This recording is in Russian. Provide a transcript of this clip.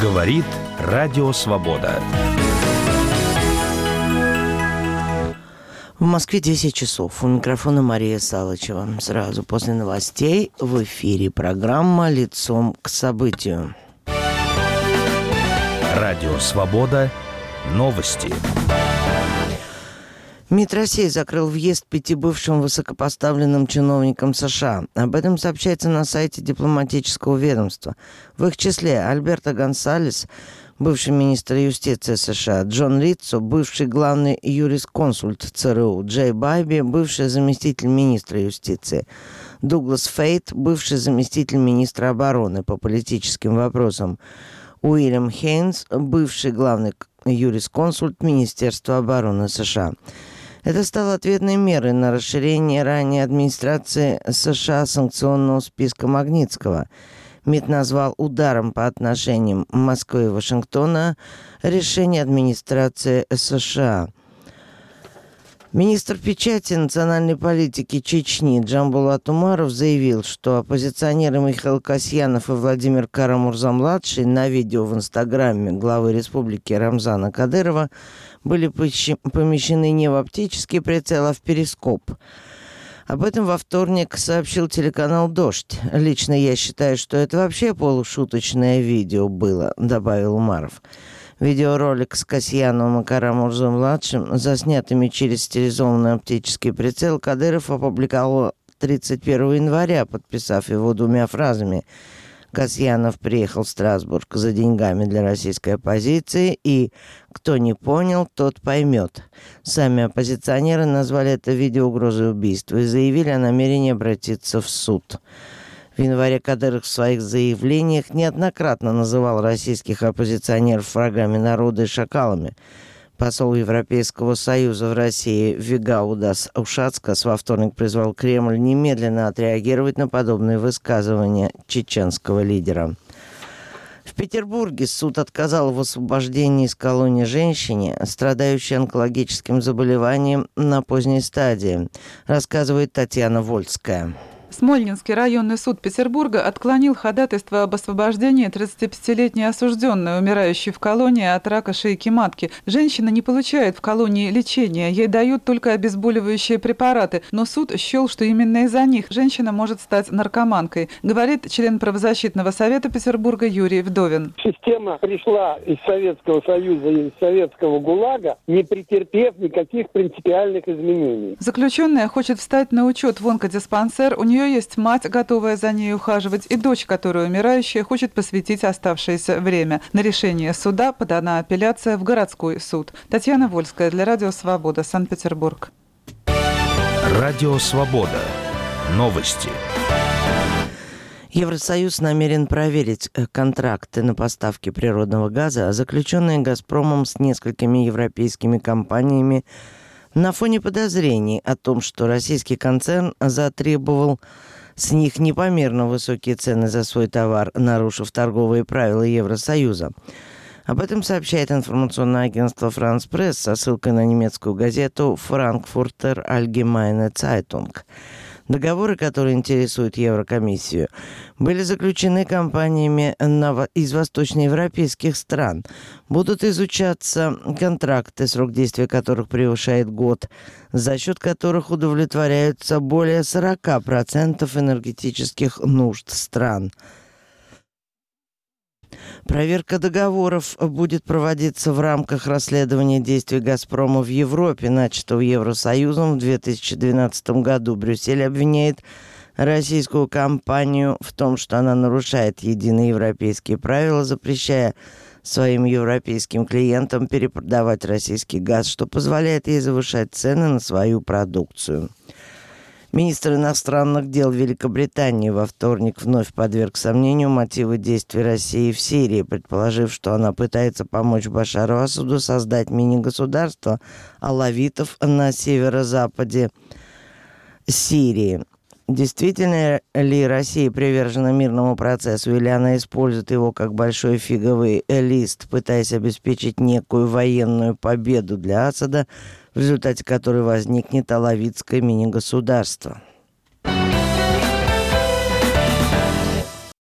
Говорит Радио Свобода. В Москве 10 часов. У микрофона Мария Салычева. Сразу после новостей в эфире программа «Лицом к событию». Радио Свобода. Новости. МИД России закрыл въезд 5 бывшим высокопоставленным чиновникам США. Об этом сообщается на сайте дипломатического ведомства. В их числе Альберто Гонсалес, бывший министр юстиции США, Джон Риццо, бывший главный юрисконсульт ЦРУ, Джей Байби, бывший заместитель министра юстиции, Дуглас Фейт, бывший заместитель министра обороны по политическим вопросам, Уильям Хейнс, бывший главный юрисконсульт Министерства обороны США. Это стало ответной мерой на расширение ранее администрации США санкционного списка Магнитского. МИД назвал ударом по отношениям Москвы и Вашингтона решение администрации США. Министр печати и национальной политики Чечни Джамбулат Умаров заявил, что оппозиционеры Михаил Касьянов и Владимир Кара-Мурза-младший на видео в Инстаграме главы республики Рамзана Кадырова были помещены не в оптический прицел, а в перископ. Об этом во вторник сообщил телеканал «Дождь». «Лично я считаю, что это вообще полушуточное видео было», — добавил Умаров. Видеоролик с Касьяновым и Кара-Мурзой-младшим, заснятыми через стилизованный оптический прицел, Кадыров опубликовал 31 января, подписав его двумя фразами: «Касьянов приехал в Страсбург за деньгами для российской оппозиции» и «Кто не понял, тот поймет». Сами оппозиционеры назвали это видео угрозой убийства и заявили о намерении обратиться в суд. В январе Кадыров в своих заявлениях неоднократно называл российских оппозиционеров врагами народа и шакалами. Посол Европейского Союза в России Вигаудас Ушацкас во вторник призвал Кремль немедленно отреагировать на подобные высказывания чеченского лидера. В Петербурге суд отказал в освобождении из колонии женщине, страдающей онкологическим заболеванием на поздней стадии, рассказывает Татьяна Вольская. Смольнинский районный суд Петербурга отклонил ходатайство об освобождении 35-летней осужденной, умирающей в колонии от рака шейки матки. Женщина не получает в колонии лечения, ей дают только обезболивающие препараты, но суд счел, что именно из-за них женщина может стать наркоманкой, говорит член правозащитного совета Петербурга Юрий Вдовин. Система пришла из Советского Союза и из советского ГУЛАГа, не претерпев никаких принципиальных изменений. Заключенная хочет встать на учет в онкодиспансер, у нее есть мать, готовая за ней ухаживать, и дочь, которая умирающая, хочет посвятить оставшееся время. На решение суда подана апелляция в городской суд. Татьяна Вольская для Радио Свобода, Санкт-Петербург. Радио Свобода. Новости. Евросоюз намерен проверить контракты на поставки природного газа, заключенные «Газпромом» с несколькими европейскими компаниями, на фоне подозрений о том, что российский концерн затребовал с них непомерно высокие цены за свой товар, нарушив торговые правила Евросоюза. Об этом сообщает информационное агентство «France Press» со ссылкой на немецкую газету «Frankfurter Allgemeine Zeitung». Договоры, которые интересуют Еврокомиссию, были заключены компаниями из восточноевропейских стран. Будут изучаться контракты, срок действия которых превышает год, за счет которых удовлетворяются более 40% энергетических нужд стран. Проверка договоров будет проводиться в рамках расследования действий «Газпрома» в Европе, начатого Евросоюзом в 2012 году. Брюссель обвиняет российскую компанию в том, что она нарушает единые европейские правила, запрещая своим европейским клиентам перепродавать российский газ, что позволяет ей завышать цены на свою продукцию. Министр иностранных дел Великобритании во вторник вновь подверг сомнению мотивы действий России в Сирии, предположив, что она пытается помочь Башару Асаду создать мини-государство алавитов на северо-западе Сирии. Действительно ли Россия привержена мирному процессу, или она использует его как большой фиговый лист, пытаясь обеспечить некую военную победу для Асада, в результате которой возникнет алавитское мини-государство?